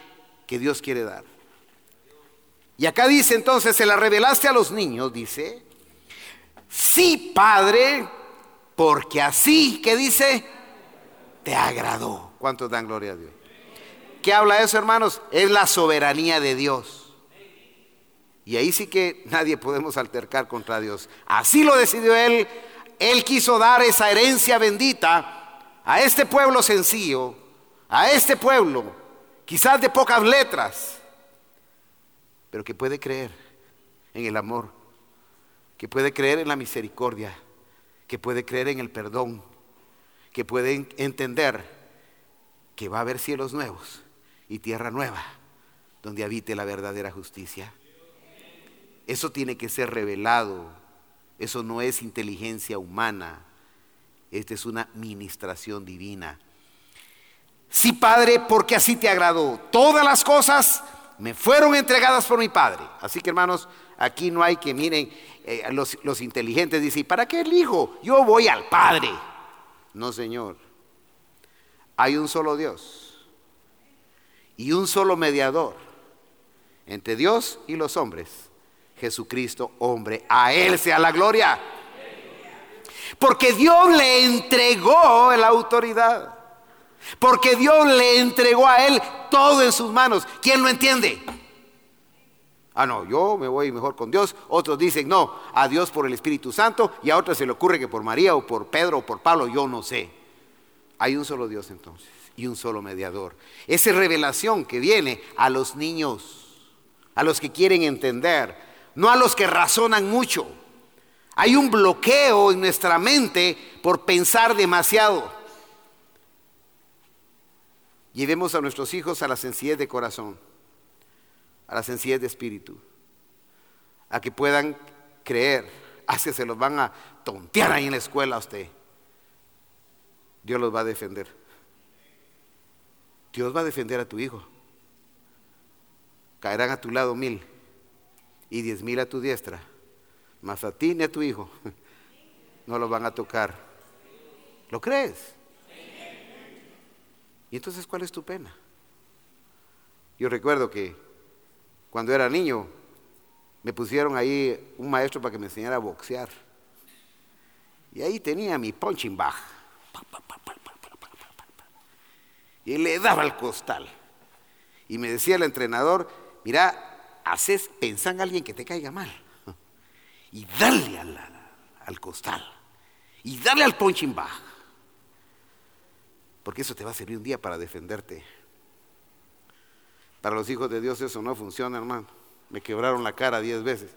que Dios quiere dar. Y acá dice entonces, se la revelaste a los niños, dice. Sí, Padre, porque así, ¿qué dice? Te agradó. ¿Cuántos dan gloria a Dios? ¿Qué habla eso, hermanos? Es la soberanía de Dios. Y ahí sí que nadie podemos altercar contra Dios. Así lo decidió Él. Él quiso dar esa herencia bendita a este pueblo sencillo, a este pueblo, quizás de pocas letras, pero que puede creer en el amor, que puede creer en la misericordia, que puede creer en el perdón, que puede entender que va a haber cielos nuevos y tierra nueva, donde habite la verdadera justicia. Eso tiene que ser revelado. Eso no es inteligencia humana. Esta es una ministración divina. Sí, Padre, porque así te agradó. Todas las cosas me fueron entregadas por mi Padre. Así que, hermanos, aquí no hay que, miren, los inteligentes dicen, ¿y para qué el Hijo? Yo voy al Padre. No, Señor. Hay un solo Dios y un solo mediador entre Dios y los hombres, Jesucristo, hombre. A Él sea la gloria. Porque Dios le entregó la autoridad. Porque Dios le entregó a Él todo en sus manos. ¿Quién lo entiende? Ah, no, yo me voy mejor con Dios. Otros dicen no, a Dios por el Espíritu Santo. Y a otros se le ocurre que por María o por Pedro o por Pablo, yo no sé. Hay un solo Dios entonces y un solo mediador. Esa es revelación que viene a los niños, a los que quieren entender, no a los que razonan mucho. Hay un bloqueo en nuestra mente por pensar demasiado. Llevemos a nuestros hijos a la sencillez de corazón, a la sencillez de espíritu, a que puedan creer. Así se los van a tontear ahí en la escuela a usted. Dios los va a defender. Dios va a defender a tu hijo. Caerán a tu lado 1000 y 10,000 a tu diestra, mas a ti ni a tu hijo no lo van a tocar. ¿Lo crees? Y entonces, ¿cuál es tu pena? Yo recuerdo que cuando era niño me pusieron ahí un maestro para que me enseñara a boxear. Y ahí tenía mi punching bag. Y le daba al costal. Y me decía el entrenador, mira, pensá en alguien que te caiga mal. Y dale al costal. Y dale al punching bag. Porque eso te va a servir un día para defenderte. Para los hijos de Dios eso no funciona, hermano. Me quebraron la cara 10 veces.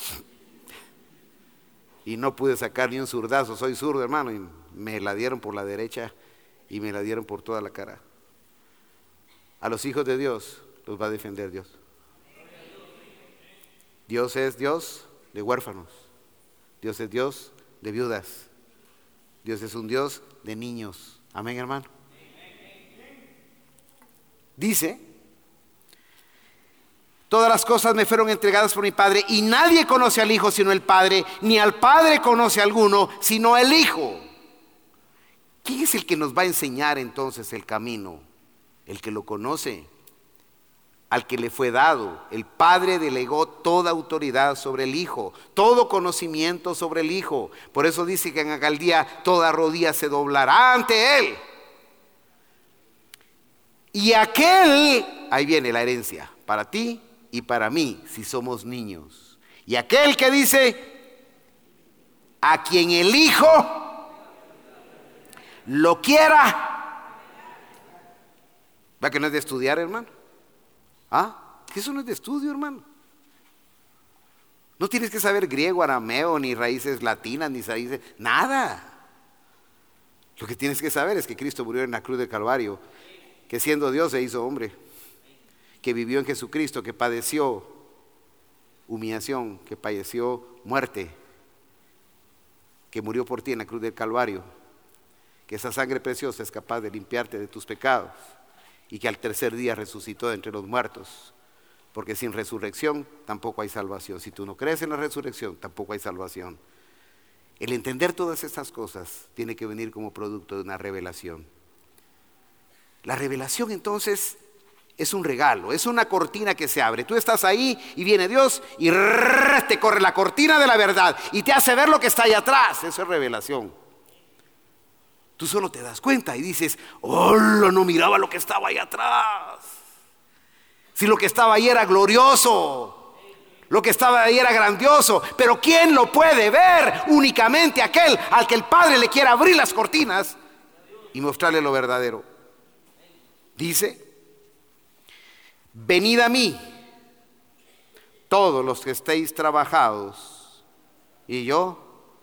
Y no pude sacar ni un zurdazo. Soy zurdo, hermano. Y me la dieron por la derecha y me la dieron por toda la cara. A los hijos de Dios los va a defender Dios. Dios es Dios de huérfanos. Dios es Dios de viudas. Dios es un Dios de niños. Amén, hermano. Dice, todas las cosas me fueron entregadas por mi Padre y nadie conoce al Hijo sino el Padre, ni al Padre conoce a alguno sino el Hijo. ¿Quién es el que nos va a enseñar entonces el camino? El que lo conoce, al que le fue dado. El Padre delegó toda autoridad sobre el Hijo, todo conocimiento sobre el Hijo. Por eso dice que en aquel día toda rodilla se doblará ante Él. Y aquel, ahí viene la herencia, para ti y para mí, si somos niños. Y aquel que dice, a quien el Hijo lo quiera. ¿Va que no es de estudiar, hermano? ¿Ah? Eso no es de estudio, hermano. No tienes que saber griego, arameo, ni raíces latinas, ni raíces, nada. Lo que tienes que saber es que Cristo murió en la cruz del Calvario, que siendo Dios se hizo hombre, que vivió en Jesucristo, que padeció humillación, que padeció muerte, que murió por ti en la cruz del Calvario, que esa sangre preciosa es capaz de limpiarte de tus pecados y que al tercer día resucitó de entre los muertos, porque sin resurrección tampoco hay salvación. Si tú no crees en la resurrección, tampoco hay salvación. El entender todas estas cosas tiene que venir como producto de una revelación. La revelación entonces Es un regalo, es una cortina que se abre. Tú estás ahí y viene Dios y te corre la cortina de la verdad y te hace ver lo que está ahí atrás. Eso es revelación. Tú solo te das cuenta y dices, hola, no miraba lo que estaba ahí atrás. Si lo que estaba ahí era glorioso, lo que estaba ahí era grandioso, pero ¿quién lo puede ver? Únicamente aquel al que el Padre le quiere abrir las cortinas y mostrarle lo verdadero. Dice: venid a mí, todos los que estéis trabajados, y yo.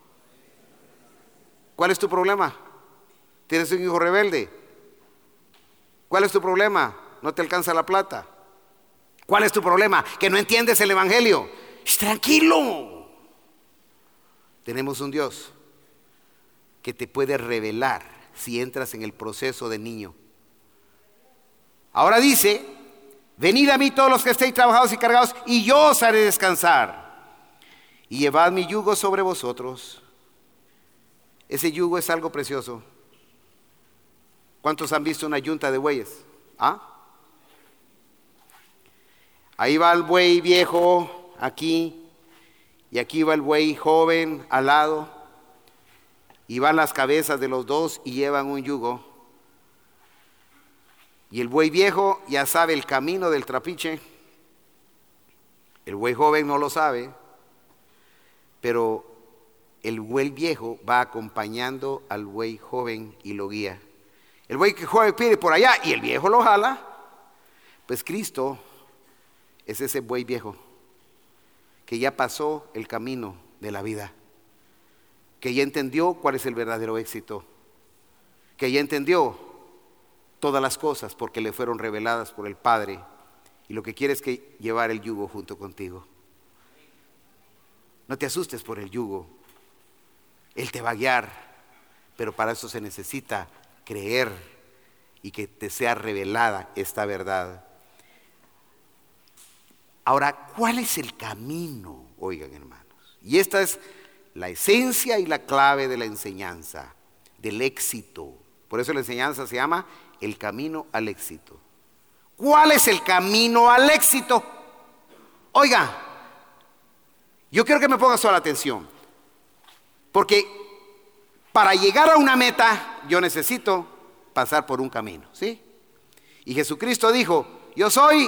¿Cuál es tu problema? ¿Tienes un hijo rebelde? ¿Cuál es tu problema? ¿No te alcanza la plata? ¿Cuál es tu problema? ¿Que no entiendes el evangelio? Tranquilo. Tenemos un Dios que te puede revelar si entras en el proceso de niño. Ahora dice: venid a mí todos los que estéis trabajados y cargados, y yo os haré descansar. Y llevad mi yugo sobre vosotros. Ese yugo es algo precioso. ¿Cuántos han visto una yunta de bueyes? ¿Ah? Ahí va el buey viejo aquí, y aquí va el buey joven al lado, y van las cabezas de los dos y llevan un yugo. Y el buey viejo ya sabe el camino del trapiche. El buey joven no lo sabe, pero el buey viejo va acompañando al buey joven y lo guía. El buey joven pide por allá y el viejo lo jala. Pues Cristo es ese buey viejo que ya pasó el camino de la vida, que ya entendió cuál es el verdadero éxito, que ya entendió todas las cosas porque le fueron reveladas por el Padre, y lo que quiere es que llevar el yugo junto contigo. No te asustes por el yugo, Él te va a guiar, pero para eso se necesita creer y que te sea revelada esta verdad. Ahora, ¿cuál es el camino? Oigan, hermanos, y esta es la esencia y la clave de la enseñanza, del éxito. Por eso la enseñanza se llama el camino al éxito. ¿Cuál es el camino al éxito? Oiga, yo quiero que me pongas toda la atención, porque para llegar a una meta yo necesito pasar por un camino, ¿sí? Y Jesucristo dijo: yo soy.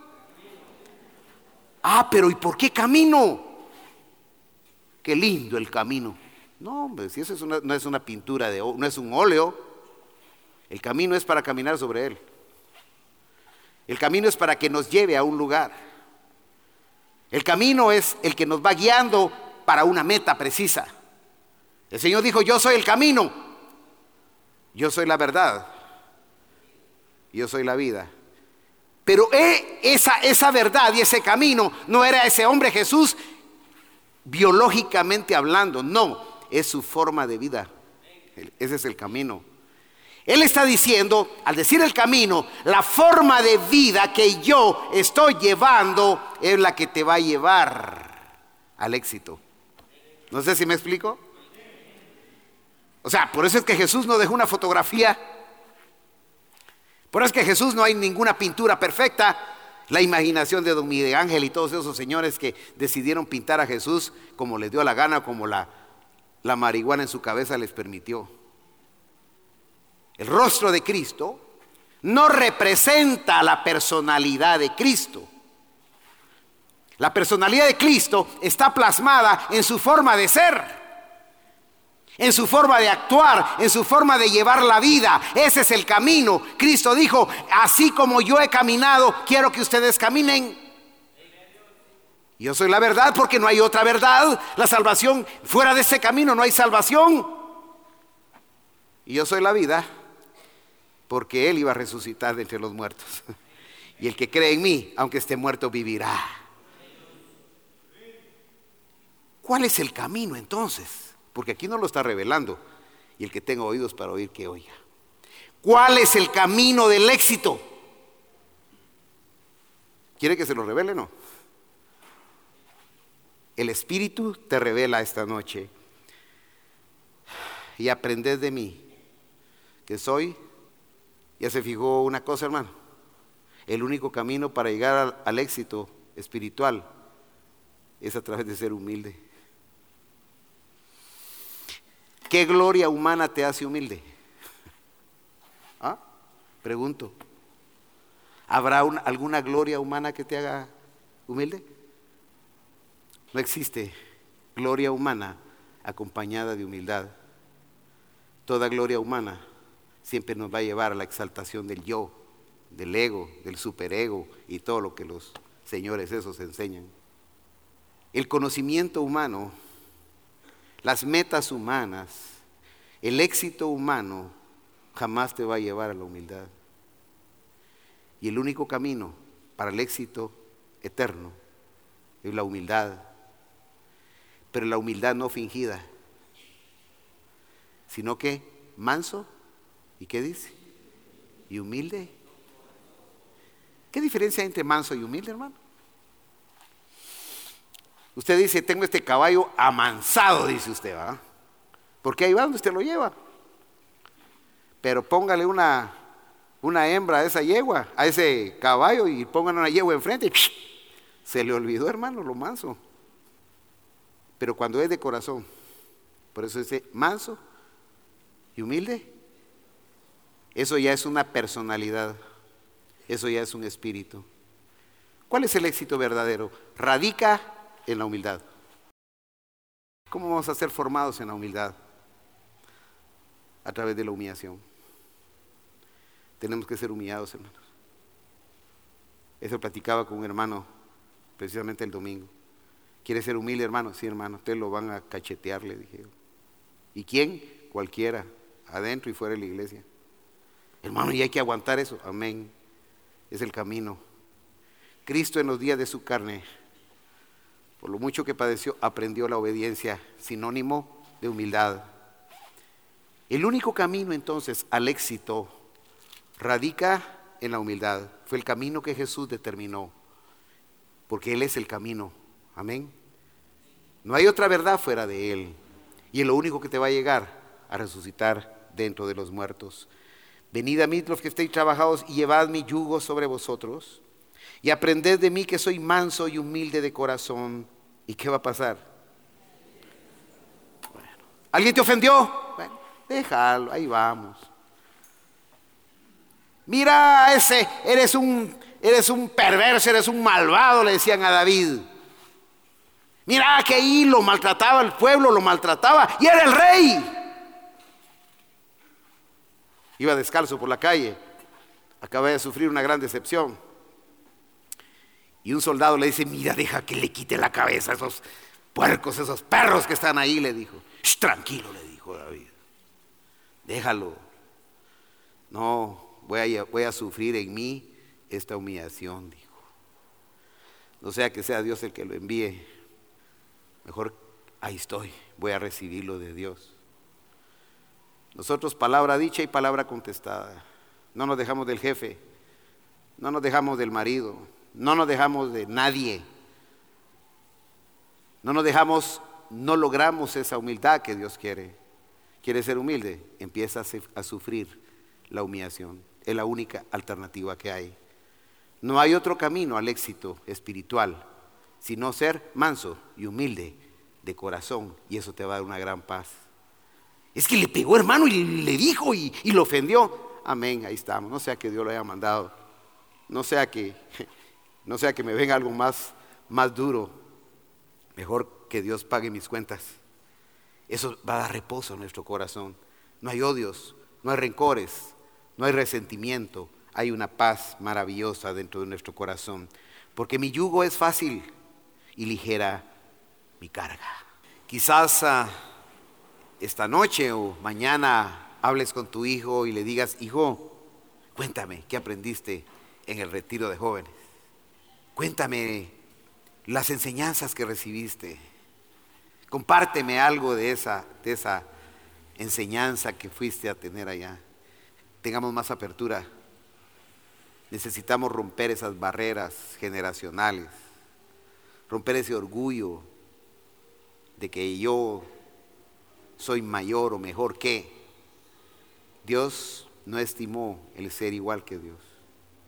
Pero ¿y por qué camino? Qué lindo el camino. No, hombre, si eso no es una pintura no es un óleo. El camino es para caminar sobre él. El camino es para que nos lleve a un lugar. El camino es el que nos va guiando para una meta precisa. El Señor dijo: yo soy el camino, yo soy la verdad, yo soy la vida. Pero esa verdad y ese camino no era ese hombre Jesús biológicamente hablando, no, es su forma de vida. Ese es el camino. Él está diciendo, al decir el camino, la forma de vida que yo estoy llevando es la que te va a llevar al éxito. No sé si me explico. O sea, por eso es que Jesús no dejó una fotografía. Por eso es que Jesús no hay ninguna pintura perfecta. La imaginación de don Miguel Ángel y todos esos señores que decidieron pintar a Jesús como les dio la gana, como la marihuana en su cabeza les permitió. El rostro de Cristo no representa la personalidad de Cristo. La personalidad de Cristo está plasmada en su forma de ser, en su forma de actuar, en su forma de llevar la vida. Ese es el camino. Cristo dijo: así como yo he caminado, quiero que ustedes caminen. Yo soy la verdad, porque no hay otra verdad. La salvación, fuera de ese camino no hay salvación. Y yo soy la vida, porque Él iba a resucitar de entre los muertos. Y el que cree en mí, aunque esté muerto, vivirá. ¿Cuál es el camino entonces? Porque aquí no lo está revelando. Y el que tenga oídos para oír, que oiga. ¿Cuál es el camino del éxito? ¿Quiere que se lo revele o no? El Espíritu te revela esta noche. Y aprended de mí, que soy. ¿Ya se fijó una cosa, hermano? El único camino para llegar al éxito espiritual es a través de ser humilde. ¿Qué gloria humana te hace humilde? ¿Ah? Pregunto. ¿Habrá alguna gloria humana que te haga humilde? No existe gloria humana acompañada de humildad. Toda gloria humana siempre nos va a llevar a la exaltación del yo, del ego, del superego y todo lo que los señores esos enseñan. El conocimiento humano, las metas humanas, el éxito humano jamás te va a llevar a la humildad. Y el único camino para el éxito eterno es la humildad, pero la humildad no fingida, sino que manso, ¿y qué dice? Y humilde. ¿Qué diferencia hay entre manso y humilde, hermano? Usted dice, tengo este caballo amansado, dice usted, ¿va? Porque ahí va donde usted lo lleva. Pero póngale una hembra a esa yegua, a ese caballo, y póngale una yegua enfrente, y se le olvidó, hermano, lo manso. Pero cuando es de corazón, por eso dice manso y humilde, eso ya es una personalidad, eso ya es un espíritu. ¿Cuál es el éxito verdadero? Radica en la humildad. ¿Cómo vamos a ser formados en la humildad? A través de la humillación. Tenemos que ser humillados, hermanos. Eso platicaba con un hermano precisamente el domingo. ¿Quiere ser humilde, hermano? Sí, hermano, ustedes lo van a cachetear, le dije. ¿Y quién? Cualquiera, adentro y fuera de la iglesia. Hermano, y hay que aguantar eso. Amén. Es el camino. Cristo en los días de su carne, por lo mucho que padeció, aprendió la obediencia, sinónimo de humildad. El único camino entonces al éxito radica en la humildad. Fue el camino que Jesús determinó, porque Él es el camino. Amén. No hay otra verdad fuera de Él. Y es lo único que te va a llegar a resucitar dentro de los muertos. Venid a mí los que estéis trabajados y llevad mi yugo sobre vosotros y aprended de mí que soy manso y humilde de corazón. ¿Y qué va a pasar? Bueno, ¿alguien te ofendió? Bueno, déjalo, ahí vamos. Mira, eres un perverso, eres un malvado, le decían a David. Mira que ahí lo maltrataba el pueblo, lo maltrataba y era el rey. Iba descalzo por la calle, acaba de sufrir una gran decepción. Y un soldado le dice, mira, deja que le quite la cabeza a esos puercos, esos perros que están ahí, le dijo. Tranquilo, le dijo David. Déjalo. No, voy a sufrir en mí esta humillación, dijo. No sea que sea Dios el que lo envíe. Mejor ahí estoy, voy a recibirlo de Dios. Nosotros palabra dicha y palabra contestada. No nos dejamos del jefe, no nos dejamos del marido, no nos dejamos de nadie. No logramos esa humildad que Dios quiere. ¿Quieres ser humilde? Empieza a sufrir la humillación. Es la única alternativa que hay. No hay otro camino al éxito espiritual sino ser manso y humilde de corazón, y eso te va a dar una gran paz. Es que le pegó, hermano, y le dijo y lo ofendió. Amén, ahí estamos. No sea que Dios lo haya mandado, no sea que me venga algo más duro. Mejor que Dios pague mis cuentas. Eso va a dar reposo a nuestro corazón. No hay odios, no hay rencores, no hay resentimiento. Hay una paz maravillosa dentro de nuestro corazón, porque mi yugo es fácil y ligera mi carga. Quizás esta noche o mañana hables con tu hijo y le digas, hijo, cuéntame, ¿qué aprendiste en el retiro de jóvenes? Cuéntame las enseñanzas que recibiste. Compárteme algo de esa enseñanza que fuiste a tener allá. Tengamos más apertura. Necesitamos romper esas barreras generacionales, romper ese orgullo de que yo soy mayor o mejor que. Dios no estimó el ser igual que Dios,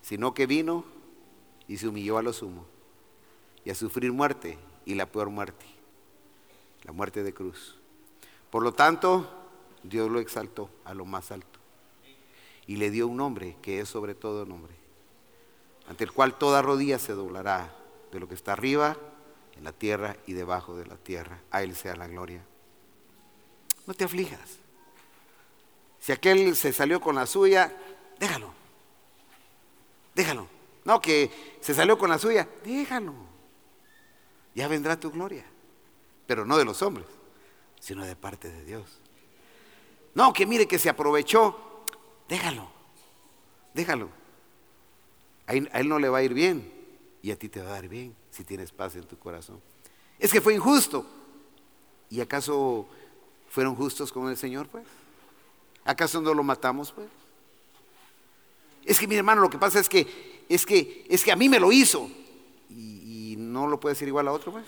sino que vino y se humilló a lo sumo, y a sufrir muerte, y la peor muerte, la muerte de cruz. Por lo tanto, Dios lo exaltó a lo más alto, y le dio un nombre que es sobre todo nombre, ante el cual toda rodilla se doblará, de lo que está arriba, en la tierra y debajo de la tierra. A Él sea la gloria. No te aflijas. Si aquel se salió con la suya, déjalo. Déjalo. No, que se salió con la suya, déjalo. Ya vendrá tu gloria. Pero no de los hombres, sino de parte de Dios. No, que mire que se aprovechó, déjalo. Déjalo. A él no le va a ir bien y a ti te va a dar bien si tienes paz en tu corazón. Es que fue injusto. ¿Y acaso fueron justos con el Señor, pues? ¿Acaso no lo matamos, pues? Es que mi hermano, lo que pasa es que a mí me lo hizo y no lo puede decir igual a otro, pues.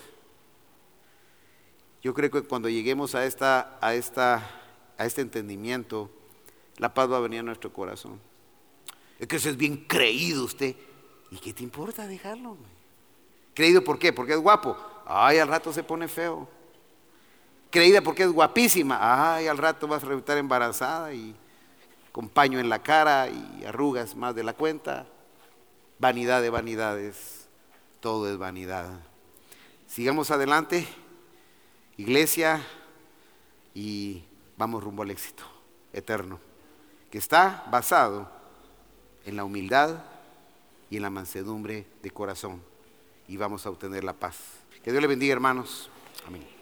Yo creo que cuando lleguemos a este entendimiento, la paz va a venir a nuestro corazón. Es que eso es bien creído usted. ¿Y qué te importa dejarlo? ¿Creído por qué? Porque es guapo. Ay, al rato se pone feo. Creída porque es guapísima. Ay, al rato vas a resultar embarazada y con paño en la cara y arrugas más de la cuenta. Vanidad de vanidades. Todo es vanidad. Sigamos adelante, iglesia, y vamos rumbo al éxito eterno, que está basado en la humildad y en la mansedumbre de corazón, y vamos a obtener la paz. Que Dios le bendiga, hermanos. Amén.